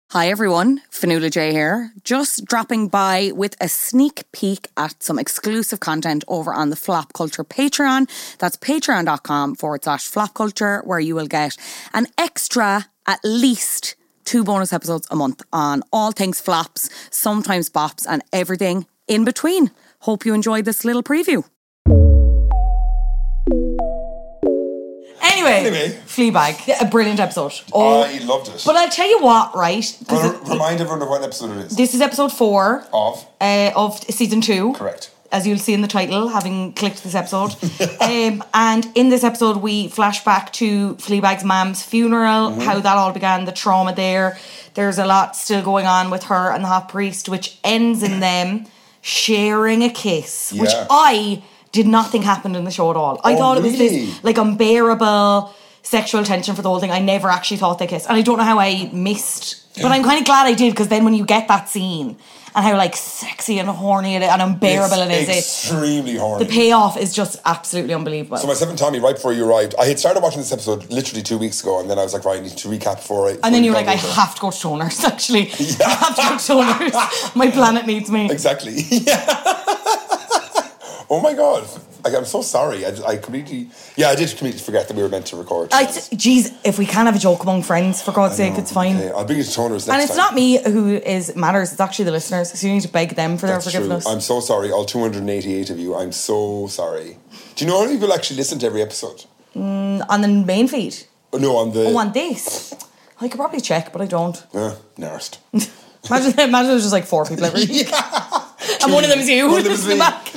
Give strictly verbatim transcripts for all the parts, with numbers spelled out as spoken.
Hi everyone, Fionnuala J here, just dropping by with a sneak peek at some exclusive content over on the Flop Culture Patreon. That's patreon.com forward slash Flop Culture, where you will get an extra, at least two bonus episodes a month on all things flops, sometimes bops, and everything in between. Hope you enjoyed this little preview. Anyway, Anyway. Fleabag, a brilliant episode. Oh, I loved it. But I'll tell you what, right? 'cause Well, it- remind everyone of what episode it is. This is episode four Of? uh, of season two. Correct. As you'll see in the title, having clicked this episode. um, and in this episode, we flash back to Fleabag's mum's funeral, Mm-hmm. how that all began, the trauma there. There's a lot still going on with her and the hot priest, which ends in them sharing a kiss, which Yeah. I did not think happened in the show at all. I Oh, thought it was really? this like unbearable sexual tension for the whole thing. I never actually thought they kissed. And I don't know how I missed, but I'm kind of glad I did, because then when you get that scene and how like sexy and horny it, and unbearable It's it is, it, extremely horny. the payoff is just absolutely unbelievable. So myself and Tommy, right before you arrived, I had started watching this episode literally two weeks ago, and then I was like, right, I need to recap before I... and then you were before like, we I go. have to go to toners, actually. I have to go to toners. My planet needs me. Exactly. Yeah. Oh my God. Like, I'm so sorry. I, I completely... Yeah, I did completely forget that we were meant to record. I, geez, if we can have a joke among friends, for God's sake, it's fine. Okay, I'll bring you to toners next time. And it's not me who is matters, it's actually the listeners. So you need to beg them for That's their true. forgiveness. I'm so sorry. All two hundred eighty-eight of you. I'm so sorry. Do you know how many people actually listen to every episode? Mm, on the main feed. Oh, no, on the... Oh, on this. I could probably check, but I don't. Uh, nursed. Imagine, imagine there's just like four people every week. And one of them is you. One of them is me. Back.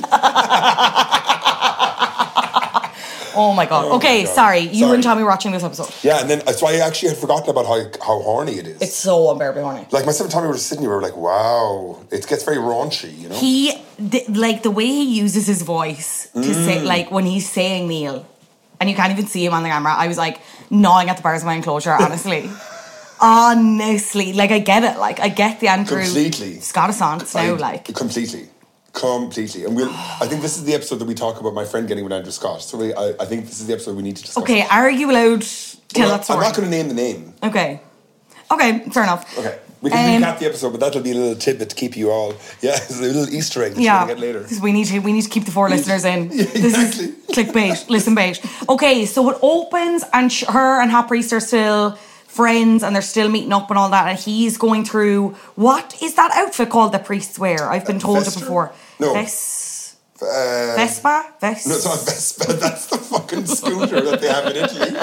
Oh my God. Oh okay, my God. sorry. You Sorry. and Tommy were watching this episode. Yeah, and then so I actually had forgotten about how how horny it is. It's so unbearably horny. Like myself and Tommy were just sitting here, we were like, wow, it gets very raunchy, you know? He, th- like the way he uses his voice to Mm. say, like when he's saying Neil, and you can't even see him on the camera, I was like gnawing at the bars of my enclosure, honestly. Honestly. Like I get it. Like I get the Andrew Completely. Scott Assance now, I- like. Completely. Completely. And we'll I think this is the episode that we talk about my friend getting with Andrew Scott. So we, I, I think this is the episode we need to discuss. Okay, are you allowed to tell Well, that story? I'm not going to name the name. Okay. Okay, fair enough. Okay. We can Um, recap the episode, but that'll be a little tidbit to keep you all... Yeah, it's a little Easter egg that Yeah, you're going to get later. because we need to we need to keep the four listeners in. Yeah, This exactly. is clickbait, listen bait. Okay, so it opens and sh- her and Hot Priest are still friends and they're still meeting up and all that, and he's going through, what is that outfit called that priests wear? I've been told Vester? it before. No. Ves- Uh, Vespa? Ves- No, it's not Vespa. That's the fucking scooter that they have in Italy.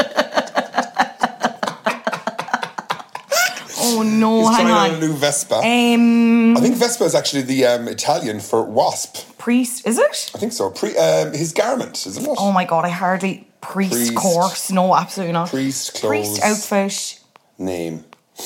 oh no, He's hang trying on. on a new Vespa. Um, I think Vespa is actually the um, Italian for wasp. priest, is it? I think so. Pre, um, his garment, isn't it? Oh my God, I hardly... Priest, Priest. course. No, absolutely not. Priest clothes. Priest outfit. Name.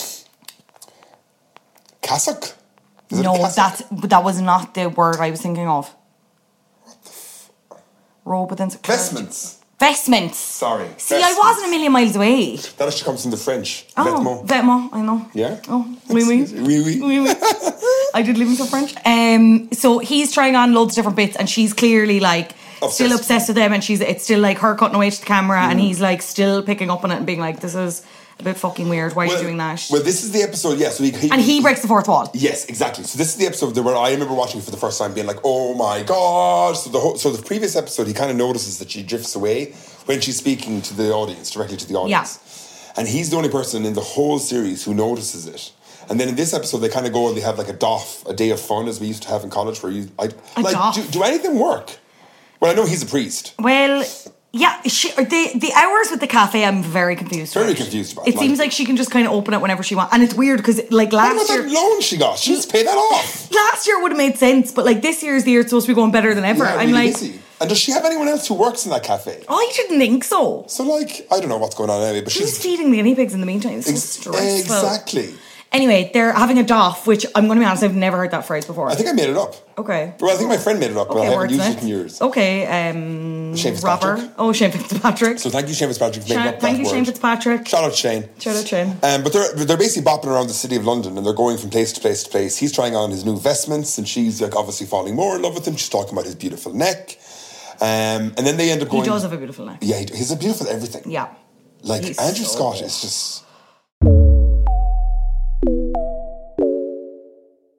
Cassock? Is it a No, cassock? that that was not the word I was thinking of. What the f... Robe within Vestments. Vestments. Sorry. See, I Vestments. wasn't a million miles away. That actually comes from the French. Oh, Vêtements. vêtements, I know. Yeah? Oh, oui, oui. Oui, oui. Oui, oui. I did live in some French. Um, so he's trying on loads of different bits, and she's clearly like Obsessed. still obsessed with them, and she's it's still like her cutting away to the camera, Mm. and he's like still picking up on it and being like, "This is a bit fucking weird. Why are Well, you doing that?" Well, this is the episode, yeah. So he, he, and he breaks the fourth wall. Yes, exactly. So this is the episode where I remember watching it for the first time, being like, "Oh my God!" So the whole, so the previous episode, he kind of notices that she drifts away when she's speaking to the audience, directly to the audience, and he's the only person in the whole series who notices it. And then in this episode, they kind of go and they have like a doff, a day of fun, as we used to have in college, where you, I, A like, doff? do, do anything work? Well, I know he's a priest. Well, yeah, she, the the hours with the cafe, I'm very confused. Very about. confused about. It seems like she can just kind of open it whenever she wants, and it's weird because like What last about year, that loan she got? She just paid that off. last year would have made sense, but like this year's the year it's supposed to be going better than ever. Yeah, I'm really like, busy. And does she have anyone else who works in that cafe? I didn't think so. So like, I don't know what's going on anyway, but Who's she's feeding the guinea pigs in the meantime? It's so ex- stressful. exactly. Anyway, they're having a doff, which I'm going to be honest, I've never heard that phrase before. I think I made it up. Okay. Well, I think my friend made it up, but I Okay, haven't used wordsmith. it in years. Okay, um, Shane Fitzpatrick. Robert. Oh, Shane Fitzpatrick. So thank you, Shane Fitzpatrick, for making Sha- up Thank that you, word. Shane Fitzpatrick. Shout out Shane. Shout out Shane. Um, but they're they're basically bopping around the city of London, and they're going from place to place to place. He's trying on his new vestments, and she's like obviously falling more in love with him. She's talking about his beautiful neck, um, and then they end up He going. does have a beautiful neck. Yeah, he, he's a beautiful everything. Yeah. Like He's Andrew so Scott good. is just.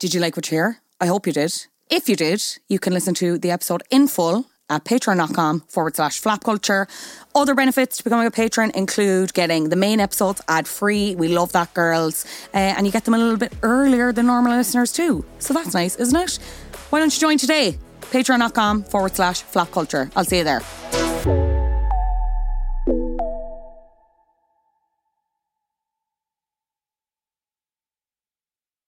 Did you like what you hear? I hope you did. If you did, you can listen to the episode in full at patreon.com forward slash flapculture. Other benefits to becoming a patron include getting the main episodes ad-free. We love that, girls. Uh, and you get them a little bit earlier than normal listeners too. So that's nice, isn't it? Why don't you join today? Patreon.com forward slash flapculture. I'll see you there.